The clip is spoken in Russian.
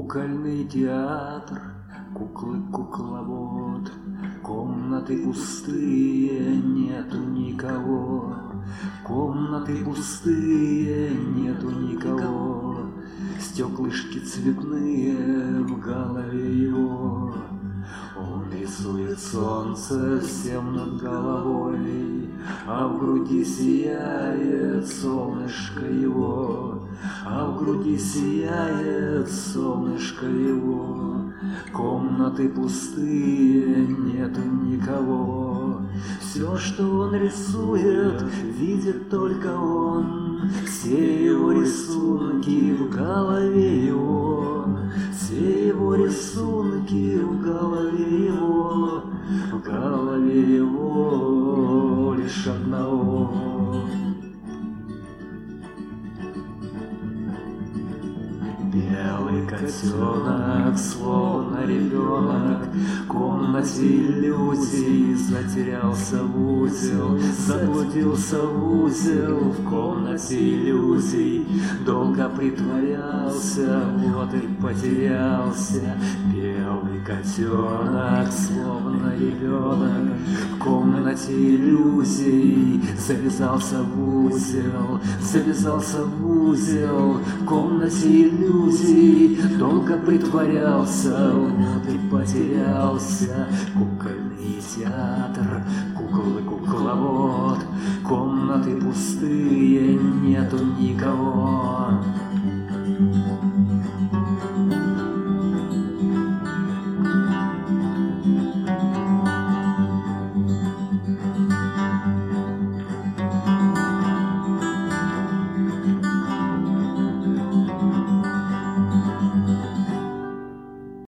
Кукольный театр, куклы-кукловод, комнаты пустые, нету никого. Комнаты пустые, нету никого. Стеклышки цветные в голове его. Он рисует солнце всем над головой, а в груди сияет солнышко его, а в груди сияет солнышко его. Комнаты пустые, нету никого. Все, что он рисует, видит только он. Все его рисунки в голове его. Все его рисунки в голове его. В голове его лишь одного. Белый котенок, словно ребенок, в комнате иллюзий затерялся в узел, заблудился в узел в комнате иллюзий. Долго притворялся, вот и потерялся. Белый котенок, словно ребенок, в комнате иллюзий завязался в узел, завязался в узел в комнате иллюзий. Долго притворялся, вот и потерялся. Кукольный театр, куклы-кукловод, комнаты пустые, нету никого.